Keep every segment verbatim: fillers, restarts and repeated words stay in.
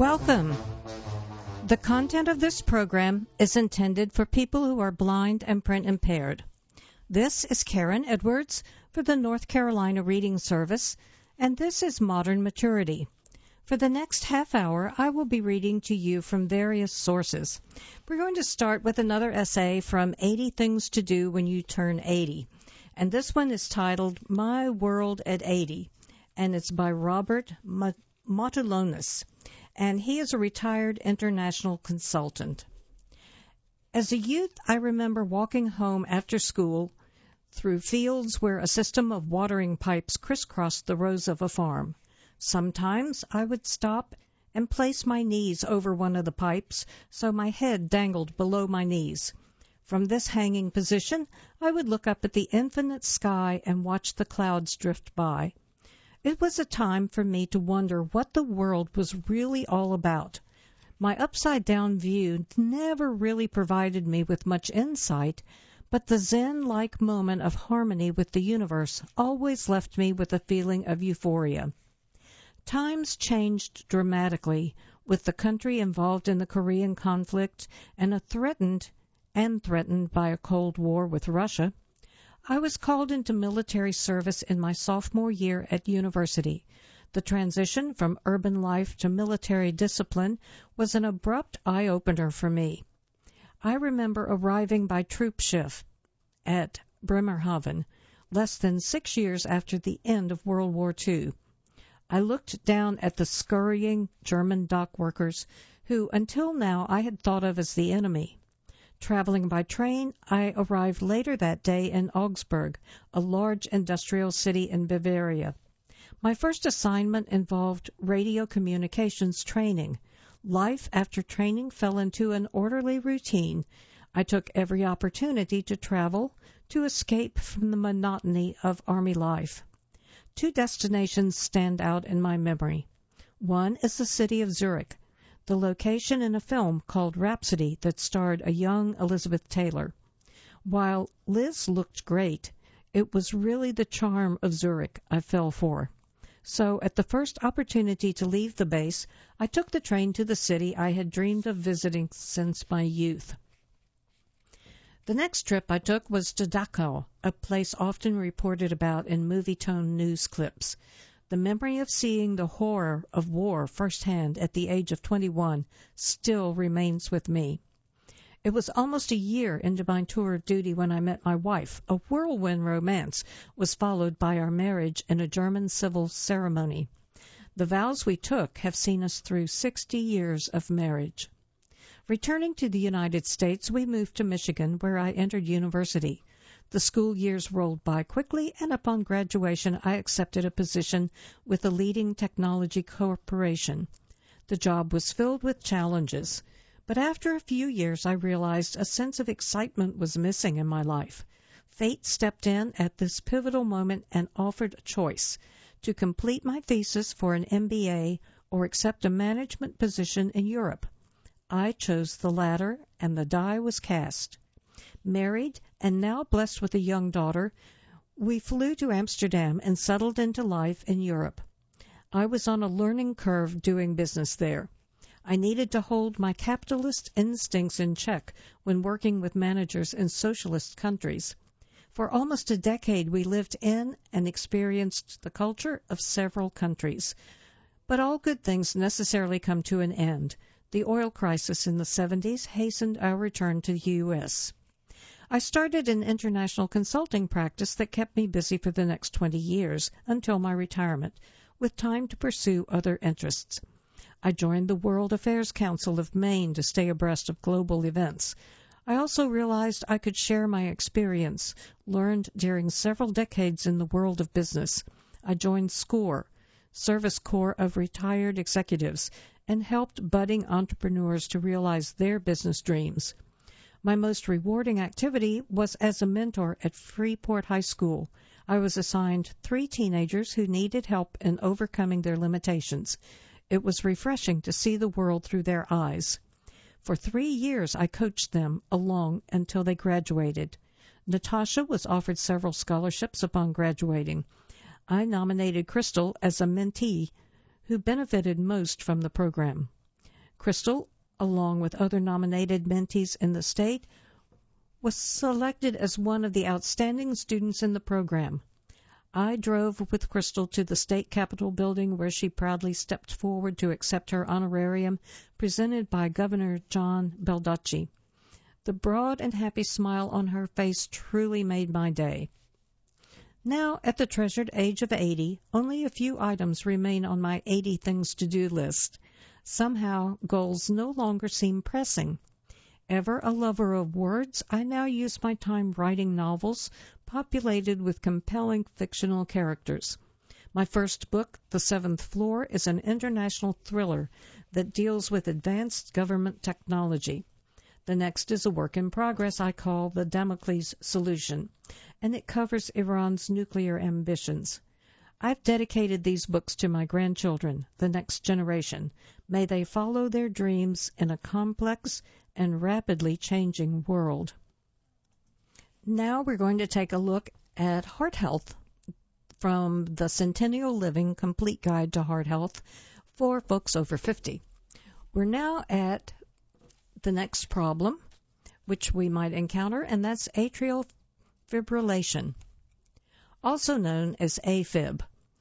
Welcome. The content of this program is intended for people who are blind and print impaired. This is Karen Edwards for the North Carolina Reading Service, and this is Modern Maturity. For the next half hour, I will be reading to you from various sources. We're going to start with another essay from eighty Things to Do When You Turn eighty, and this one is titled My World at eighty, and it's by Robert Matulonis, and he is a retired international consultant. As a youth, I remember walking home after school through fields where a system of watering pipes crisscrossed the rows of a farm. Sometimes I would stop and place my knees over one of the pipes so my head dangled below my knees. From this hanging position, I would look up at the infinite sky and watch the clouds drift by. It was a time for me to wonder what the world was really all about. My upside-down view never really provided me with much insight, but the Zen-like moment of harmony with the universe always left me with a feeling of euphoria. Times changed dramatically, with the country involved in the Korean conflict and a threatened and threatened by a Cold War with Russia. I was called into military service in my sophomore year at university. The transition from urban life to military discipline was an abrupt eye-opener for me. I remember arriving by troop shift at Bremerhaven less than six years after the end of World War Two. I looked down at the scurrying German dock workers who, until now, I had thought of as the enemy. Traveling by train, I arrived later that day in Augsburg, a large industrial city in Bavaria. My first assignment involved radio communications training. Life after training fell into an orderly routine. I took every opportunity to travel, to escape from the monotony of Army life. Two destinations stand out in my memory. One is the city of Zurich, the location in a film called Rhapsody that starred a young Elizabeth Taylor. While Liz looked great, it was really the charm of Zurich I fell for. So at the first opportunity to leave the base, I took the train to the city I had dreamed of visiting since my youth. The next trip I took was to Dachau, a place often reported about in movie-tone news clips. The memory of seeing the horror of war firsthand at the age of twenty-one still remains with me. It was almost a year into my tour of duty when I met my wife. A whirlwind romance was followed by our marriage in a German civil ceremony. The vows we took have seen us through sixty years of marriage. Returning to the United States, we moved to Michigan, where I entered university. The school years rolled by quickly, and upon graduation, I accepted a position with a leading technology corporation. The job was filled with challenges, but after a few years, I realized a sense of excitement was missing in my life. Fate stepped in at this pivotal moment and offered a choice: to complete my thesis for an M B A or accept a management position in Europe. I chose the latter, and the die was cast. Married, and now blessed with a young daughter, we flew to Amsterdam and settled into life in Europe. I was on a learning curve doing business there. I needed to hold my capitalist instincts in check when working with managers in socialist countries. For almost a decade, we lived in and experienced the culture of several countries. But all good things necessarily come to an end. The oil crisis in the seventies hastened our return to the U S I started an international consulting practice that kept me busy for the next twenty years until my retirement, with time to pursue other interests. I joined the World Affairs Council of Maine to stay abreast of global events. I also realized I could share my experience, learned during several decades in the world of business. I joined SCORE, Service Corps of Retired Executives, and helped budding entrepreneurs to realize their business dreams. My most rewarding activity was as a mentor at Freeport High School. I was assigned three teenagers who needed help in overcoming their limitations. It was refreshing to see the world through their eyes. For three years, I coached them along until they graduated. Natasha was offered several scholarships upon graduating. I nominated Crystal as a mentee who benefited most from the program. Crystal, along with other nominated mentees in the state, was selected as one of the outstanding students in the program. I drove with Crystal to the state capitol building where she proudly stepped forward to accept her honorarium presented by Governor John Baldacci. The broad and happy smile on her face truly made my day. Now, at the treasured age of eighty, only a few items remain on my eighty things to do list. Somehow, goals no longer seem pressing. Ever a lover of words, I now use my time writing novels populated with compelling fictional characters. My first book, The Seventh Floor, is an international thriller that deals with advanced government technology. The next is a work in progress I call The Damocles Solution, and it covers Iran's nuclear ambitions. I've dedicated these books to my grandchildren, the next generation. May they follow their dreams in a complex and rapidly changing world. Now we're going to take a look at heart health from the Centennial Living Complete Guide to Heart Health for folks over fifty. We're now at the next problem, which we might encounter, and that's atrial fibrillation, also known as AFib.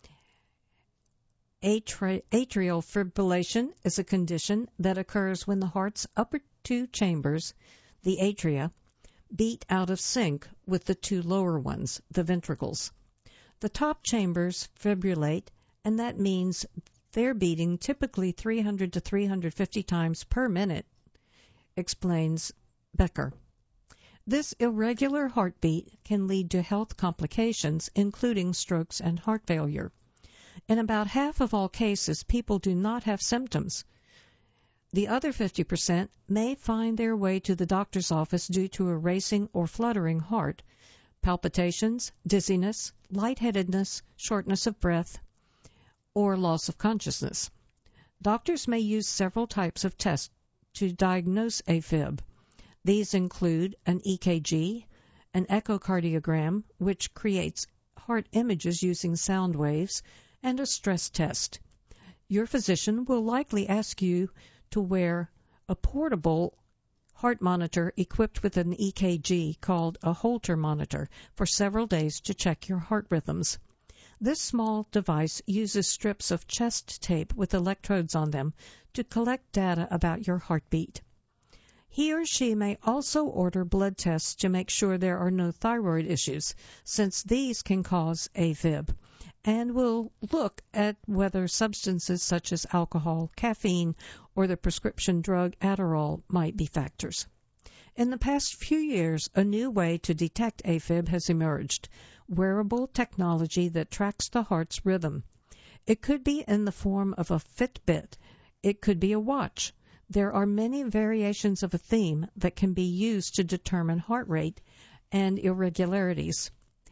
Atri- atrial fibrillation is a condition that occurs when the heart's upper two chambers, the atria, beat out of sync with the two lower ones, the ventricles. The top chambers fibrillate, and that means they're beating typically three hundred to three hundred fifty times per minute, explains Becker. This irregular heartbeat can lead to health complications, including strokes and heart failure. In about half of all cases, people do not have symptoms. The other fifty percent may find their way to the doctor's office due to a racing or fluttering heart, palpitations, dizziness, lightheadedness, shortness of breath, or loss of consciousness. Doctors may use several types of tests to diagnose AFib. These include an E K G, an echocardiogram, which creates heart images using sound waves, and a stress test. Your physician will likely ask you to wear a portable heart monitor equipped with an E K G called a Holter monitor for several days to check your heart rhythms. This small device uses strips of chest tape with electrodes on them to collect data about your heartbeat. He or she may also order blood tests to make sure there are no thyroid issues, since these can cause AFib, and will look at whether substances such as alcohol, caffeine, or the prescription drug Adderall might be factors. In the past few years, a new way to detect AFib has emerged, wearable technology that tracks the heart's rhythm. It could be in the form of a Fitbit. It could be a watch. There are many variations of a theme that can be used to determine heart rate and irregularities.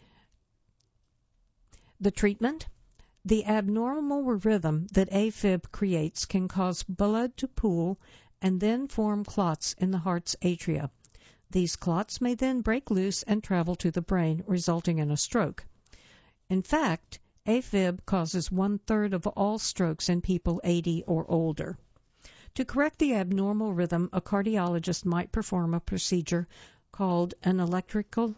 The treatment? The abnormal rhythm that AFib creates can cause blood to pool and then form clots in the heart's atria. These clots may then break loose and travel to the brain, resulting in a stroke. In fact, AFib causes one-third of all strokes in people eighty or older. To correct the abnormal rhythm, a cardiologist might perform a procedure called an electrical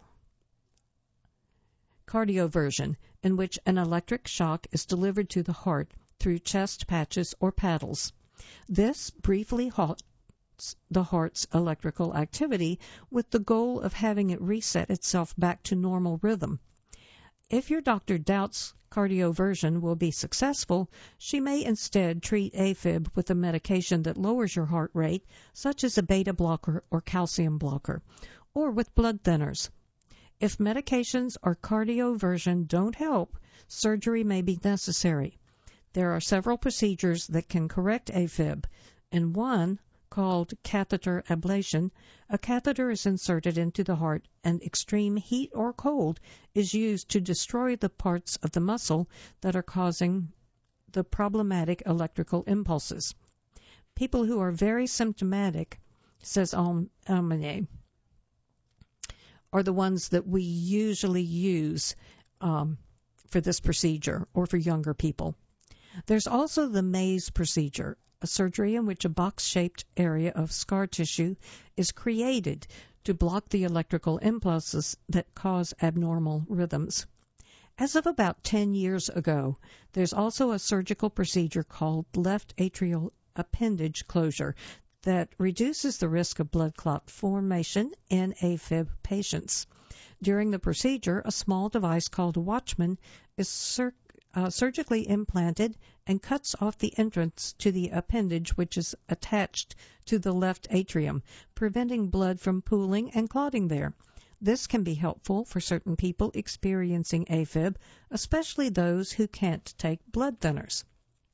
cardioversion, in which an electric shock is delivered to the heart through chest patches or paddles. This briefly halts the heart's electrical activity with the goal of having it reset itself back to normal rhythm. If your doctor doubts cardioversion will be successful, she may instead treat AFib with a medication that lowers your heart rate, such as a beta blocker or calcium blocker, or with blood thinners. If medications or cardioversion don't help, surgery may be necessary. There are several procedures that can correct AFib. In one, called catheter ablation, a catheter is inserted into the heart and extreme heat or cold is used to destroy the parts of the muscle that are causing the problematic electrical impulses. People who are very symptomatic, says Almane, are the ones that we usually use um, for this procedure or for younger people. There's also the maze procedure, a surgery in which a box-shaped area of scar tissue is created to block the electrical impulses that cause abnormal rhythms. As of about ten years ago, there's also a surgical procedure called left atrial appendage closure that reduces the risk of blood clot formation in AFib patients. During the procedure, a small device called a Watchman is cir- uh, surgically implanted and cuts off the entrance to the appendage, which is attached to the left atrium, preventing blood from pooling and clotting there. This can be helpful for certain people experiencing AFib, especially those who can't take blood thinners.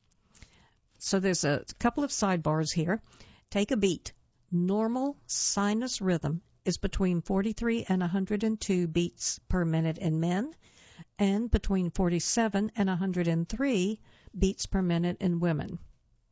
So there's a couple of sidebars here. Take a beat. Normal sinus rhythm is between forty-three and one hundred two beats per minute in men and between forty-seven and one hundred three beats per minute in women.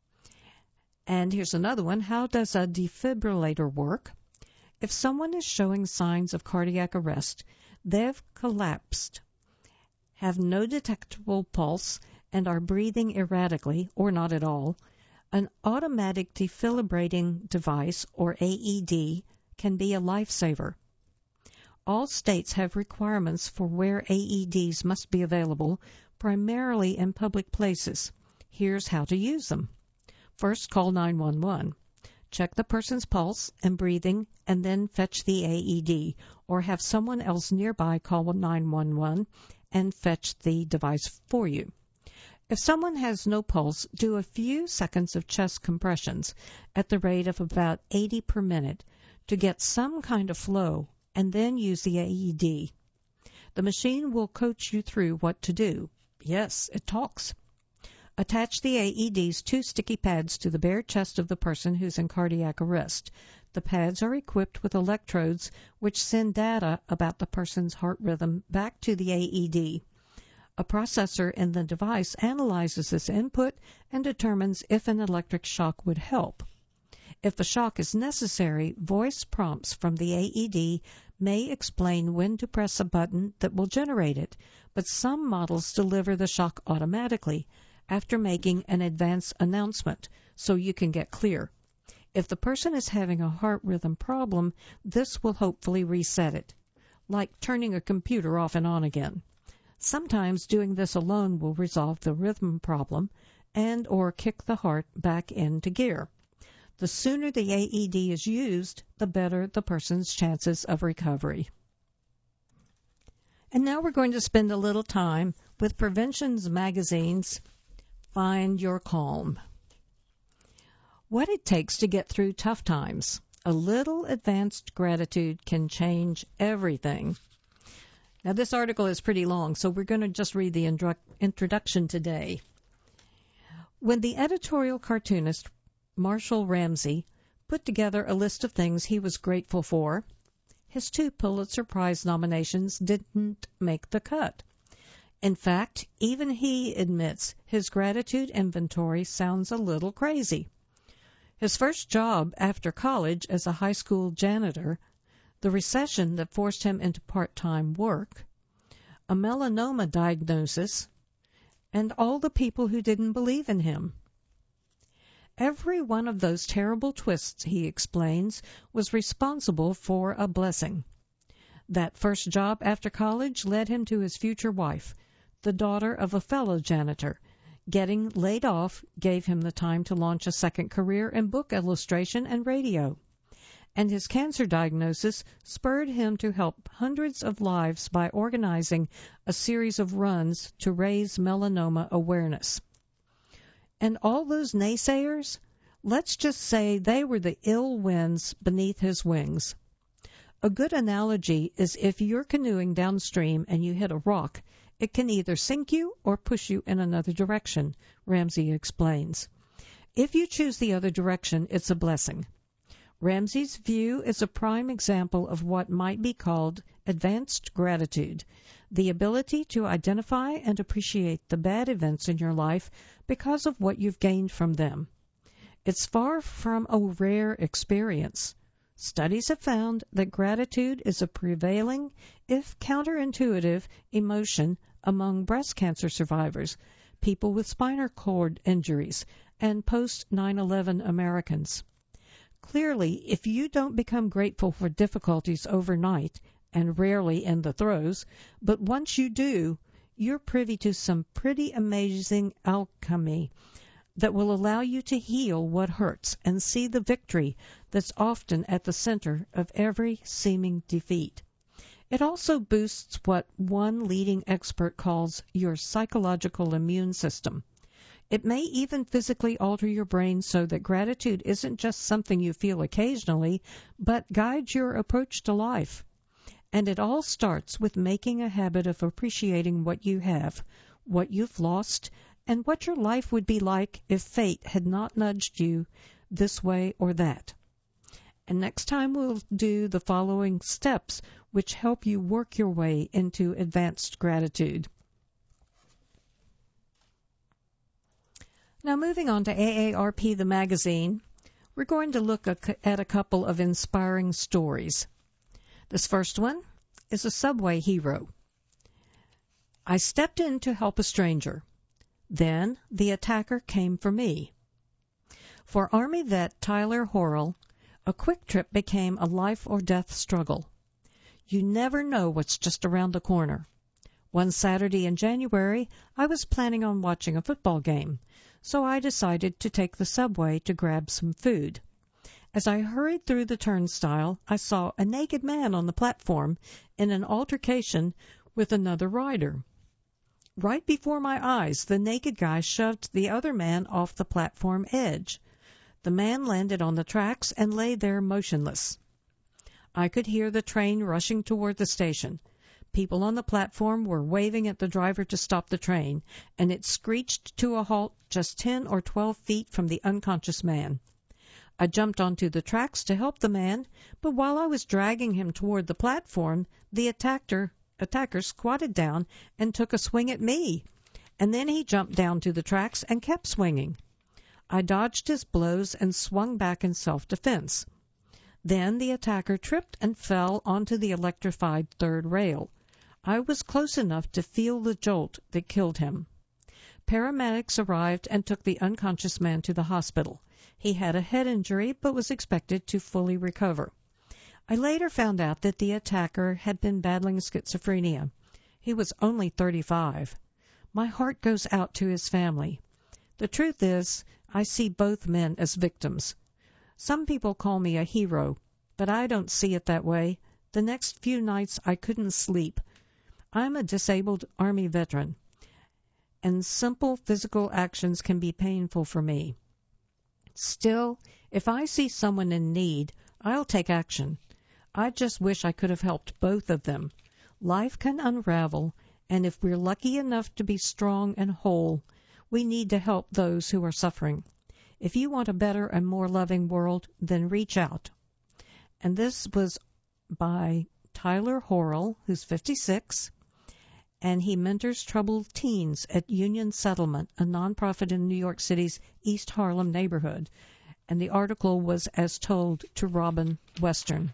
And here's another one. How does a defibrillator work? If someone is showing signs of cardiac arrest, they've collapsed, have no detectable pulse, and are breathing erratically or not at all, an automatic defibrillating device, or A E D, can be a lifesaver. All states have requirements for where A E Ds must be available, primarily in public places. Here's how to use them. First, call nine one one. Check the person's pulse and breathing, and then fetch the A E D, or have someone else nearby call nine one one and fetch the device for you. If someone has no pulse, do a few seconds of chest compressions at the rate of about eighty per minute to get some kind of flow, and then use the A E D. The machine will coach you through what to do. Yes, it talks. Attach the A E D's two sticky pads to the bare chest of the person who's in cardiac arrest. The pads are equipped with electrodes which send data about the person's heart rhythm back to the A E D. A processor in the device analyzes this input and determines if an electric shock would help. If the shock is necessary, voice prompts from the A E D may explain when to press a button that will generate it, but some models deliver the shock automatically after making an advance announcement so you can get clear. If the person is having a heart rhythm problem, this will hopefully reset it, like turning a computer off and on again. Sometimes doing this alone will resolve the rhythm problem and or kick the heart back into gear. The sooner the A E D is used, the better the person's chances of recovery. And now we're going to spend a little time with Prevention's magazine's Find Your Calm. What it takes to get through tough times. A little advanced gratitude can change everything. Now, this article is pretty long, so we're going to just read the indru- introduction today. When the editorial cartoonist Marshall Ramsey put together a list of things he was grateful for, his two Pulitzer Prize nominations didn't make the cut. In fact, even he admits his gratitude inventory sounds a little crazy. His first job after college as a high school janitor, the recession that forced him into part-time work, a melanoma diagnosis, and all the people who didn't believe in him. Every one of those terrible twists, he explains, was responsible for a blessing. That first job after college led him to his future wife, the daughter of a fellow janitor. Getting laid off gave him the time to launch a second career in book illustration and radio. And his cancer diagnosis spurred him to help hundreds of lives by organizing a series of runs to raise melanoma awareness. And all those naysayers, let's just say they were the ill winds beneath his wings. A good analogy is if you're canoeing downstream and you hit a rock, it can either sink you or push you in another direction, Ramsey explains. If you choose the other direction, it's a blessing. Ramsey's view is a prime example of what might be called advanced gratitude, the ability to identify and appreciate the bad events in your life because of what you've gained from them. It's far from a rare experience. Studies have found that gratitude is a prevailing, if counterintuitive, emotion among breast cancer survivors, people with spinal cord injuries, and post nine eleven Americans. Clearly, if you don't become grateful for difficulties overnight, and rarely in the throes, but once you do, you're privy to some pretty amazing alchemy that will allow you to heal what hurts and see the victory that's often at the center of every seeming defeat. It also boosts what one leading expert calls your psychological immune system. It may even physically alter your brain so that gratitude isn't just something you feel occasionally, but guides your approach to life. And it all starts with making a habit of appreciating what you have, what you've lost, and what your life would be like if fate had not nudged you this way or that. And next time we'll do the following steps which help you work your way into advanced gratitude. Now moving on to A A R P, the magazine, we're going to look at a couple of inspiring stories. This first one is a subway hero. I stepped in to help a stranger. Then the attacker came for me. For Army vet Tyler Horrell, a quick trip became a life or death struggle. You never know what's just around the corner. One Saturday in January, I was planning on watching a football game, so I decided to take the subway to grab some food. As I hurried through the turnstile, I saw a naked man on the platform in an altercation with another rider. Right before my eyes, the naked guy shoved the other man off the platform edge. The man landed on the tracks and lay there motionless. I could hear the train rushing toward the station. People on the platform were waving at the driver to stop the train, and it screeched to a halt just ten or twelve feet from the unconscious man. I jumped onto the tracks to help the man, but while I was dragging him toward the platform, the attacker, attacker squatted down and took a swing at me, and then he jumped down to the tracks and kept swinging. I dodged his blows and swung back in self-defense. Then the attacker tripped and fell onto the electrified third rail. I was close enough to feel the jolt that killed him. Paramedics arrived and took the unconscious man to the hospital. He had a head injury but was expected to fully recover. I later found out that the attacker had been battling schizophrenia. He was only thirty-five. My heart goes out to his family. The truth is, I see both men as victims. Some people call me a hero, but I don't see it that way. The next few nights I couldn't sleep. I'm a disabled Army veteran, and simple physical actions can be painful for me. Still, if I see someone in need, I'll take action. I just wish I could have helped both of them. Life can unravel, and if we're lucky enough to be strong and whole, we need to help those who are suffering. If you want a better and more loving world, then reach out. And this was by Tyler Horrell, who's fifty-six, and he mentors troubled teens at Union Settlement, a nonprofit in New York City's East Harlem neighborhood. And the article was as told to Robin Western.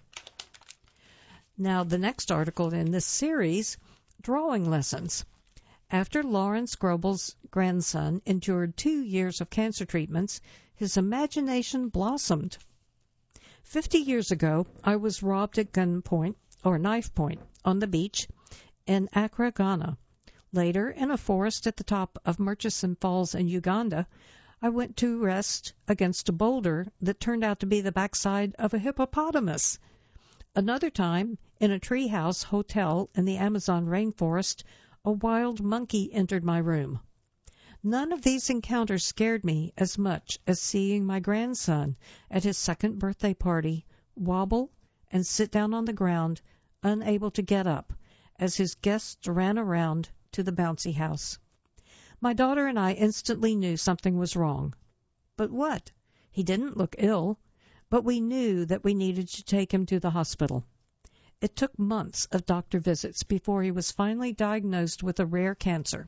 Now, the next article in this series, Drawing Lessons. After Lawrence Grobel's grandson endured two years of cancer treatments, his imagination blossomed. Fifty years ago, I was robbed at gunpoint, or knife point, on the beach in Accra, Ghana. Later, in a forest at the top of Murchison Falls in Uganda, I went to rest against a boulder that turned out to be the backside of a hippopotamus. Another time, in a treehouse hotel in the Amazon rainforest, a wild monkey entered my room. None of these encounters scared me as much as seeing my grandson at his second birthday party wobble and sit down on the ground, unable to get up, as his guests ran around to the bouncy house. My daughter and I instantly knew something was wrong. But what? He didn't look ill, but we knew that we needed to take him to the hospital. It took months of doctor visits before he was finally diagnosed with a rare cancer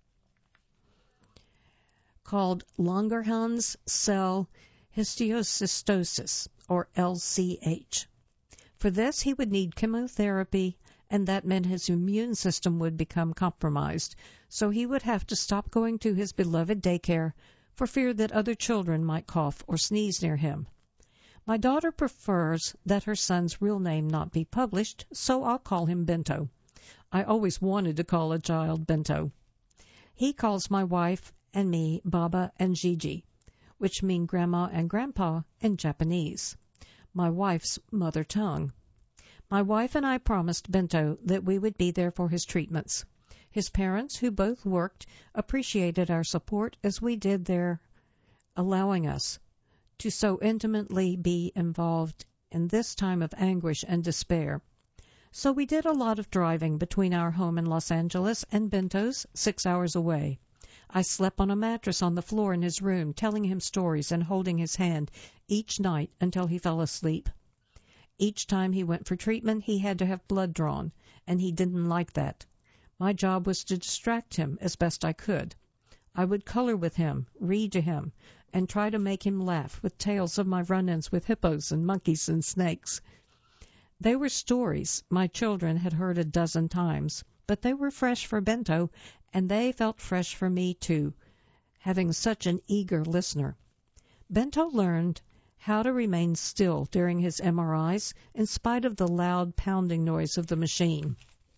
called Langerhans cell histiocytosis, or L C H. For this, he would need chemotherapy and that meant his immune system would become compromised, so he would have to stop going to his beloved daycare for fear that other children might cough or sneeze near him. My daughter prefers that her son's real name not be published, so I'll call him Bento. I always wanted to call a child Bento. He calls my wife and me Baba and Gigi, which mean Grandma and Grandpa in Japanese, my wife's mother tongue. My wife and I promised Bento that we would be there for his treatments. His parents, who both worked, appreciated our support as we did their allowing us to so intimately be involved in this time of anguish and despair. So we did a lot of driving between our home in Los Angeles and Bento's, six hours away. I slept on a mattress on the floor in his room, telling him stories and holding his hand each night until he fell asleep. Each time he went for treatment, he had to have blood drawn, and he didn't like that. My job was to distract him as best I could. I would color with him, read to him, and try to make him laugh with tales of my run-ins with hippos and monkeys and snakes. They were stories my children had heard a dozen times, but they were fresh for Bento, and they felt fresh for me too, having such an eager listener. Bento learned how to remain still during his M R Is in spite of the loud pounding noise of the machine.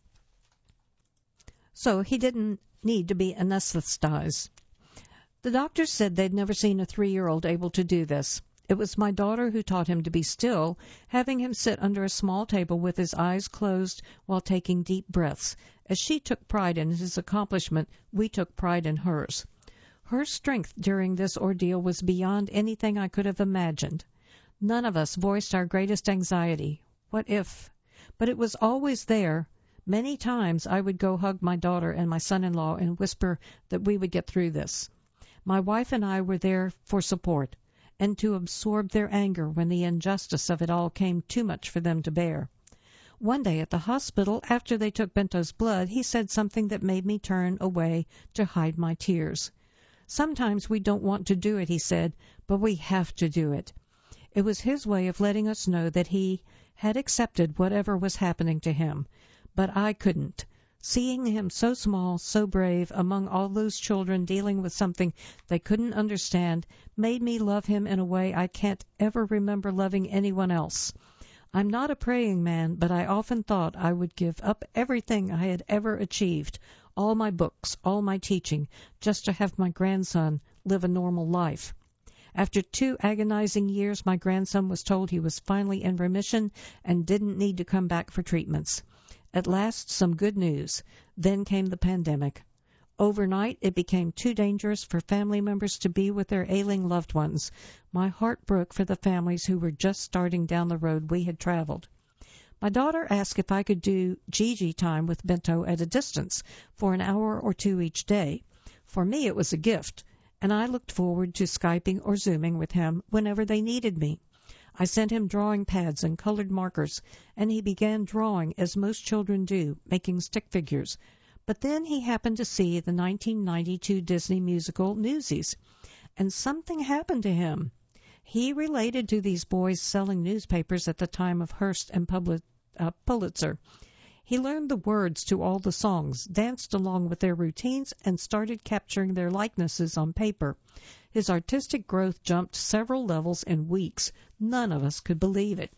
So he didn't need to be anesthetized. The doctors said they'd never seen a three-year-old able to do this. It was my daughter who taught him to be still, having him sit under a small table with his eyes closed while taking deep breaths. As she took pride in his accomplishment, we took pride in hers. Her strength during this ordeal was beyond anything I could have imagined. None of us voiced our greatest anxiety. What if? But it was always there. Many times I would go hug my daughter and my son-in-law and whisper that we would get through this. My wife and I were there for support, and to absorb their anger when the injustice of it all came too much for them to bear. One day at the hospital, after they took Bento's blood, he said something that made me turn away to hide my tears. Sometimes we don't want to do it, he said, but we have to do it. It was his way of letting us know that he had accepted whatever was happening to him, but I couldn't. Seeing him so small, so brave, among all those children dealing with something they couldn't understand, made me love him in a way I can't ever remember loving anyone else. I'm not a praying man, but I often thought I would give up everything I had ever achieved, all my books, all my teaching, just to have my grandson live a normal life. After two agonizing years, my grandson was told he was finally in remission and didn't need to come back for treatments. At last, some good news. Then came the pandemic. Overnight, it became too dangerous for family members to be with their ailing loved ones. My heart broke for the families who were just starting down the road we had traveled. My daughter asked if I could do Gigi time with Bento at a distance for an hour or two each day. For me, it was a gift, and I looked forward to Skyping or Zooming with him whenever they needed me. I sent him drawing pads and colored markers, and he began drawing as most children do, making stick figures. But then he happened to see the nineteen ninety-two Disney musical Newsies, and something happened to him. He related to these boys selling newspapers at the time of Hearst and Publi- uh, Pulitzer. He learned the words to all the songs, danced along with their routines, and started capturing their likenesses on paper. His artistic growth jumped several levels in weeks. None of us could believe it.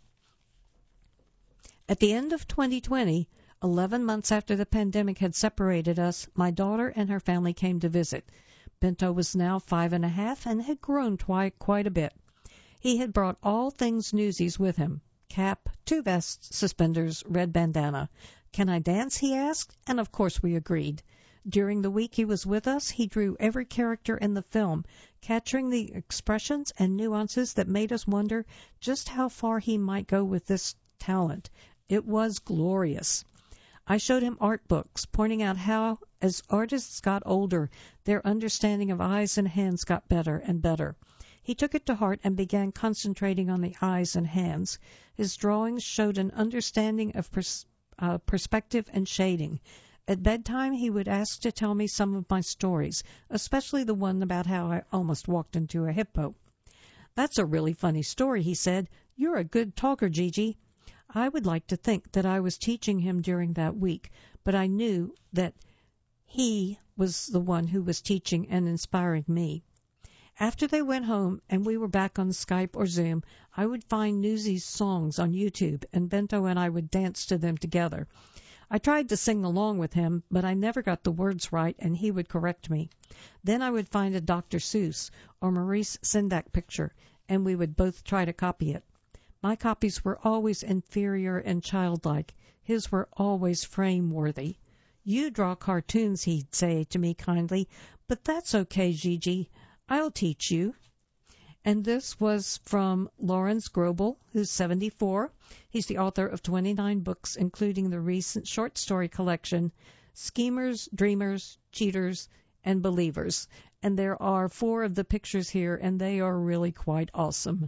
At the end of twenty twenty, eleven months after the pandemic had separated us, my daughter and her family came to visit. Bento was now five and a half and had grown twi- quite a bit. He had brought all things Newsies with him. Cap, two vests, suspenders, red bandana. Can I dance, he asked, and of course we agreed. During the week he was with us, he drew every character in the film, capturing the expressions and nuances that made us wonder just how far he might go with this talent. It was glorious. I showed him art books, pointing out how, as artists got older, their understanding of eyes and hands got better and better. He took it to heart and began concentrating on the eyes and hands. His drawings showed an understanding of pers- uh, perspective and shading. At bedtime, he would ask to tell me some of my stories, especially the one about how I almost walked into a hippo. That's a really funny story, he said. You're a good talker, Gigi. I would like to think that I was teaching him during that week, but I knew that he was the one who was teaching and inspiring me. After they went home and we were back on Skype or Zoom, I would find Newsy's songs on YouTube, and Bento and I would dance to them together. I tried to sing along with him, but I never got the words right, and he would correct me. Then I would find a Doctor Seuss or Maurice Sendak picture, and we would both try to copy it. My copies were always inferior and childlike. His were always frame-worthy. You draw cartoons, he'd say to me kindly, but that's okay, Gigi. I'll teach you. And this was from Lawrence Grobel, who's seventy-four. He's the author of twenty-nine books, including the recent short story collection, Schemers, Dreamers, Cheaters, and Believers. And there are four of the pictures here, and they are really quite awesome.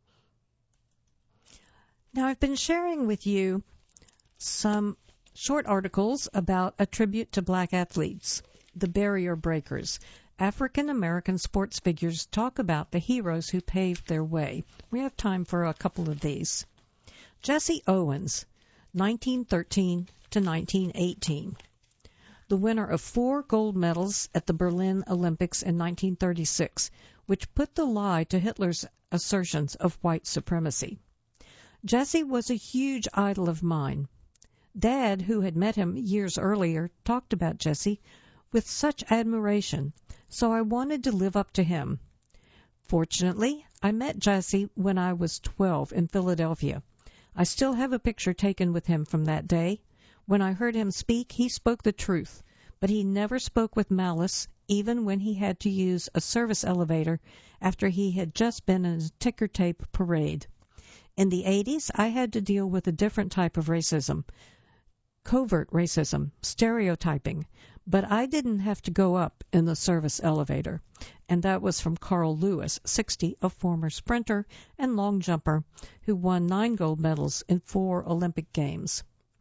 Now, I've been sharing with you some short articles about a tribute to black athletes, the barrier breakers. African-American sports figures talk about the heroes who paved their way. We have time for a couple of these. Jesse Owens, nineteen thirteen to nineteen eighteen. The winner of four gold medals at the Berlin Olympics in nineteen thirty-six, which put the lie to Hitler's assertions of white supremacy. Jesse was a huge idol of mine. Dad, who had met him years earlier, talked about Jesse with such admiration, so I wanted to live up to him. Fortunately, I met Jesse when I was twelve in Philadelphia. I still have a picture taken with him from that day. When I heard him speak, he spoke the truth, but he never spoke with malice, even when he had to use a service elevator after he had just been in a ticker tape parade. In the eighties, I had to deal with a different type of racism, covert racism, stereotyping, but I didn't have to go up in the service elevator. And that was from Carl Lewis, sixty, a former sprinter and long jumper who won nine gold medals in four Olympic Games.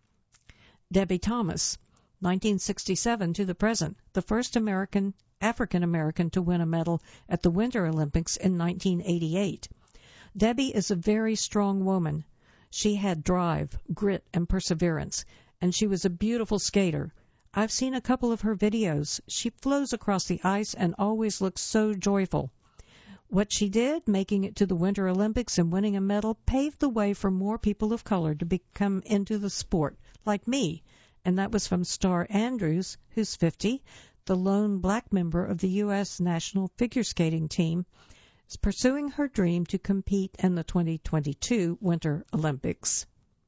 Debbie Thomas, nineteen sixty-seven to the present, the first American, African-American to win a medal at the Winter Olympics in nineteen eighty-eight. Debbie is a very strong woman. She had drive, grit, and perseverance, and she was a beautiful skater. I've seen a couple of her videos. She flows across the ice and always looks so joyful. What she did, making it to the Winter Olympics and winning a medal, paved the way for more people of color to become into the sport, like me. And that was from Star Andrews, who's fifty, the lone black member of the U S national figure skating team, is pursuing her dream to compete in the twenty twenty-two Winter Olympics.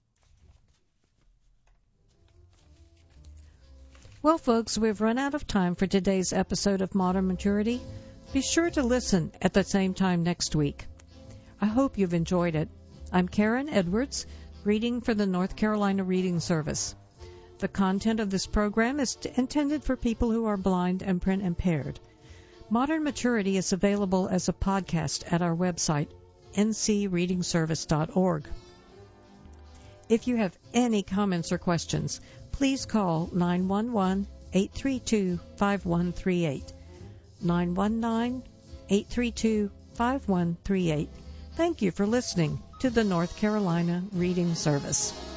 Well, folks, we've run out of time for today's episode of Modern Maturity. Be sure to listen at the same time next week. I hope you've enjoyed it. I'm Karen Edwards, reading for the North Carolina Reading Service. The content of this program is intended for people who are blind and print impaired. Modern Maturity is available as a podcast at our website, n c reading service dot org. If you have any comments or questions, please call nine one one, eight three two, five one three eight. nine one nine, eight three two, five one three eight. Thank you for listening to the North Carolina Reading Service.